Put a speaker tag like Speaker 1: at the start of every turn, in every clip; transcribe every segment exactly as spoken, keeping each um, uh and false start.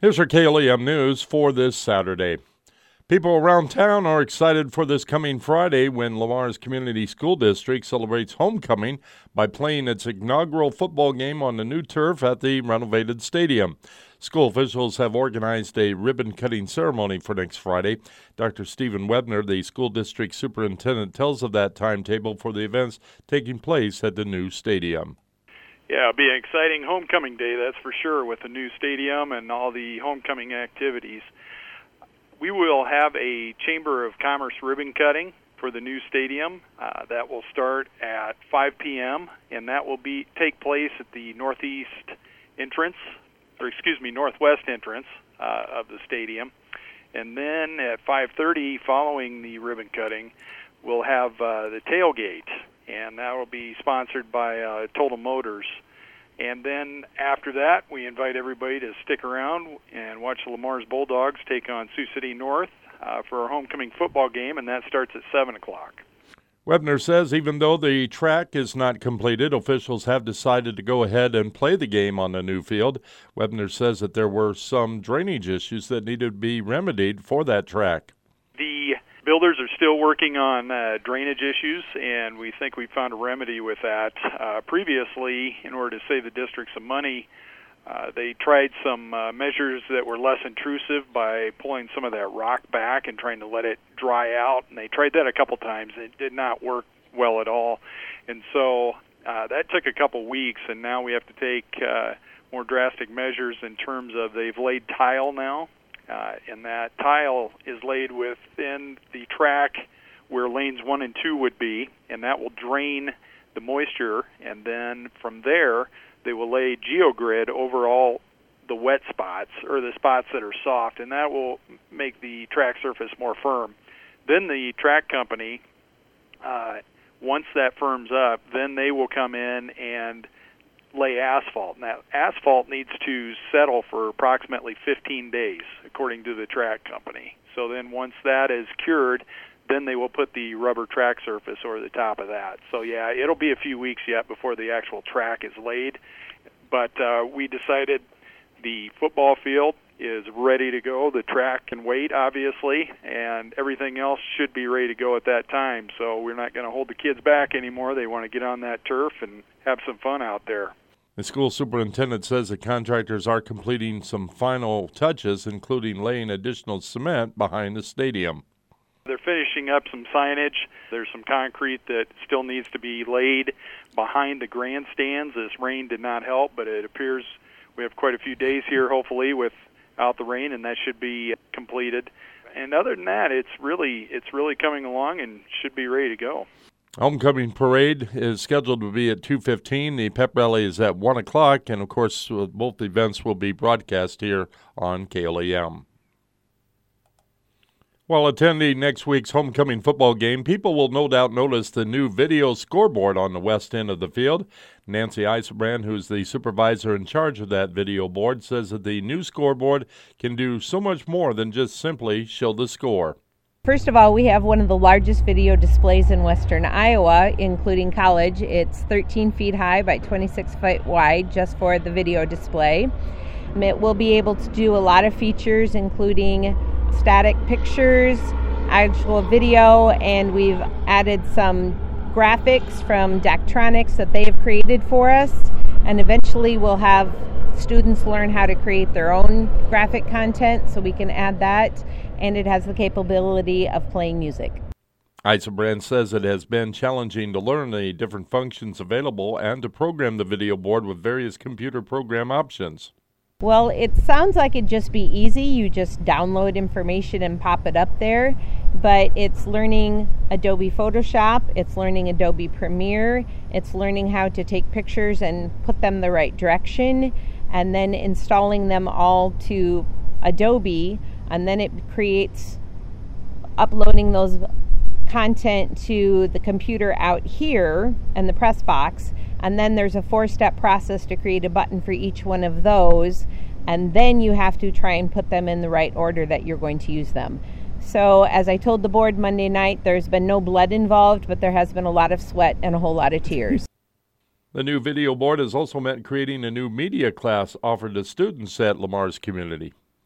Speaker 1: Here's your K L E M News for this Saturday. People around town are excited for this coming Friday when Lamar's Community School District celebrates homecoming by playing its inaugural football game on the new turf at the renovated stadium. School officials have organized a ribbon-cutting ceremony for next Friday. Doctor Stephen Webner, the school district superintendent, tells of that timetable for the events taking place at the new stadium.
Speaker 2: Yeah, it'll be an exciting homecoming day, that's for sure, with the new stadium and all the homecoming activities. We will have a Chamber of Commerce ribbon cutting for the new stadium. Uh, that will start at five p.m., and that will be take place at the northeast entrance, or excuse me, northwest entrance uh, of the stadium. And then at five thirty, following the ribbon cutting, we'll have uh, the tailgate, and that will be sponsored by uh, Total Motors. And then after that, we invite everybody to stick around and watch the Lamar's Bulldogs take on Sioux City North uh, for our homecoming football game, and that starts at seven o'clock.
Speaker 1: Webner says even though the track is not completed, officials have decided to go ahead and play the game on the new field. Webner says that there were some drainage issues that needed to be remedied for that track.
Speaker 2: The builders are still working on uh, drainage issues, and we think we found a remedy with that. Uh, previously, in order to save the district some money, uh, they tried some uh, measures that were less intrusive by pulling some of that rock back and trying to let it dry out, and they tried that a couple times. It did not work well at all, and so uh, that took a couple weeks, and now we have to take uh, more drastic measures in terms of they've laid tile now. Uh, and that tile is laid within the track where lanes one and two would be, and that will drain the moisture. And then from there, they will lay geogrid over all the wet spots, or the spots that are soft, and that will make the track surface more firm. Then the track company, uh, once that firms up, then they will come in and lay asphalt. Now, asphalt needs to settle for approximately fifteen days, according to the track company. So then once that is cured, then they will put the rubber track surface over the top of that. So yeah, it'll be a few weeks yet before the actual track is laid. But uh, we decided the football field is ready to go. The track can wait, obviously, and everything else should be ready to go at that time. So we're not going to hold the kids back anymore. They want to get on that turf and have some fun out there.
Speaker 1: The school superintendent says the contractors are completing some final touches, including laying additional cement behind the stadium.
Speaker 2: They're finishing up some signage. There's some concrete that still needs to be laid behind the grandstands. This rain did not help, but it appears we have quite a few days here, hopefully, without the rain, and that should be completed. And other than that, it's really it's really coming along and should be ready to go.
Speaker 1: Homecoming parade is scheduled to be at two fifteen. The pep rally is at one o'clock, and of course, both events will be broadcast here on K L E M. While attending next week's homecoming football game, people will no doubt notice the new video scoreboard on the west end of the field. Nancy Eisenbrand, who's the supervisor in charge of that video board, says that the new scoreboard can do so much more than just simply show the score.
Speaker 3: First of all, we have one of the largest video displays in western Iowa, including college. It's thirteen feet high by twenty-six feet wide just for the video display. It will be able to do a lot of features, including static pictures, actual video, and we've added some graphics from Daktronics that they have created for us. And eventually we'll have students learn how to create their own graphic content, so we can add that. And it has the capability of playing music.
Speaker 1: Eisenbrand says it has been challenging to learn the different functions available and to program the video board with various computer program options.
Speaker 3: Well, it sounds like it'd just be easy. You just download information and pop it up there. But it's learning Adobe Photoshop, it's learning Adobe Premiere, it's learning how to take pictures and put them the right direction, and then installing them all to Adobe. And then it creates uploading those content to the computer out here and the press box. And then there's a four-step process to create a button for each one of those. And then you have to try and put them in the right order that you're going to use them. So as I told the board Monday night, there's been no blood involved, but there has been a lot of sweat and a whole lot of tears.
Speaker 1: The new video board has also meant creating a new media class offered to students at Lamar's Community.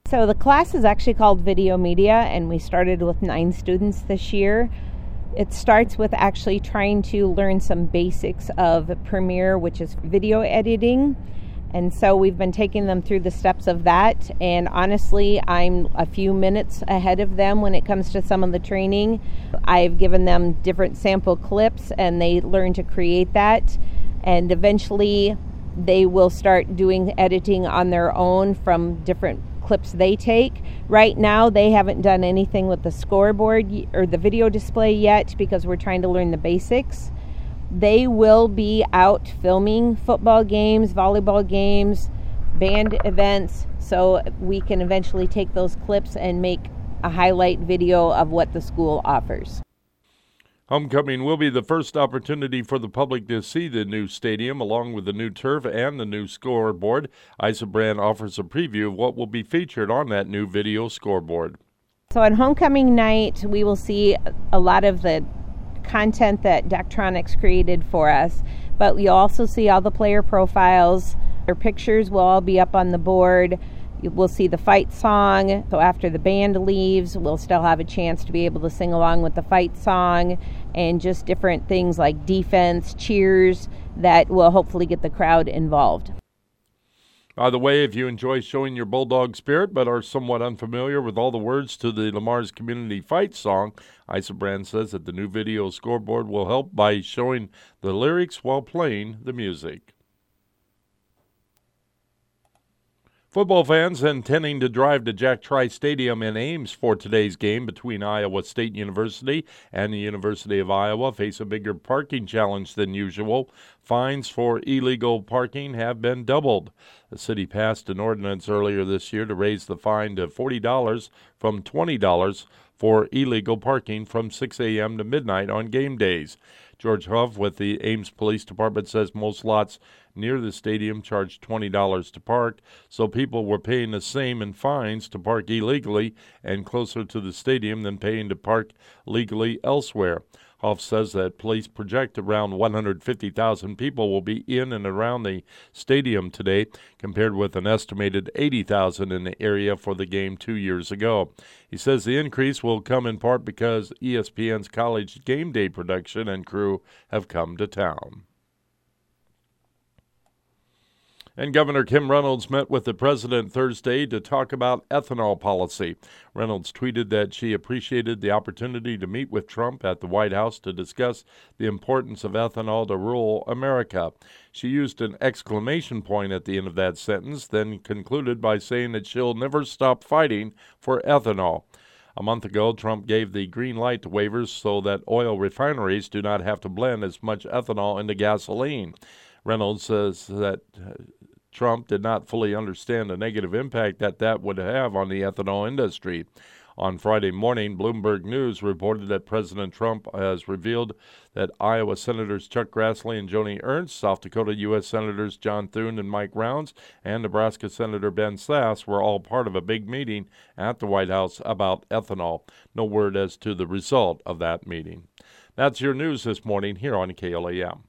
Speaker 3: So the class is actually called Video Media, and we started with nine students this year. It starts with actually trying to learn some basics of Premiere, which is video editing. And so we've been taking them through the steps of that. And honestly, I'm a few minutes ahead of them when it comes to some of the training. I've given them different sample clips, and they learn to create that. And eventually, they will start doing editing on their own from different clips they take. Right now, they haven't done anything with the scoreboard or the video display yet because we're trying to learn the basics. They will be out filming football games, volleyball games, band events, so we can eventually take those clips and make a highlight video of what the school offers.
Speaker 1: Homecoming will be the first opportunity for the public to see the new stadium, along with the new turf and the new scoreboard. Isobrand offers a preview of what will be featured on that new video scoreboard.
Speaker 3: So on homecoming night, we will see a lot of the content that Daktronics created for us, but you'll also see all the player profiles. Their pictures will all be up on the board. We'll see the fight song, so after the band leaves, we'll still have a chance to be able to sing along with the fight song, and just different things like defense, cheers, that will hopefully get the crowd involved.
Speaker 1: By the way, if you enjoy showing your Bulldog spirit but are somewhat unfamiliar with all the words to the Lamar's Community Fight song, Isobrand says that the new video scoreboard will help by showing the lyrics while playing the music. Football fans intending to drive to Jack Trice Stadium in Ames for today's game between Iowa State University and the University of Iowa face a bigger parking challenge than usual. Fines for illegal parking have been doubled. The city passed an ordinance earlier this year to raise the fine to forty dollars from twenty dollars for illegal parking from six a.m. to midnight on game days. George Huff with the Ames Police Department says most lots near the stadium charge twenty dollars to park, so people were paying the same in fines to park illegally and closer to the stadium than paying to park legally elsewhere. Huff says that police project around one hundred fifty thousand people will be in and around the stadium today, compared with an estimated eighty thousand in the area for the game two years ago. He says the increase will come in part because E S P N's College Game Day production and crew have come to town. And Governor Kim Reynolds met with the president Thursday to talk about ethanol policy. Reynolds tweeted that she appreciated the opportunity to meet with Trump at the White House to discuss the importance of ethanol to rural America. She used an exclamation point at the end of that sentence, then concluded by saying that she'll never stop fighting for ethanol. A month ago, Trump gave the green light to waivers so that oil refineries do not have to blend as much ethanol into gasoline. Reynolds says that Trump did not fully understand the negative impact that that would have on the ethanol industry. On Friday morning, Bloomberg News reported that President Trump has revealed that Iowa Senators Chuck Grassley and Joni Ernst, South Dakota U S Senators John Thune and Mike Rounds, and Nebraska Senator Ben Sasse were all part of a big meeting at the White House about ethanol. No word as to the result of that meeting. That's your news this morning here on K L A M.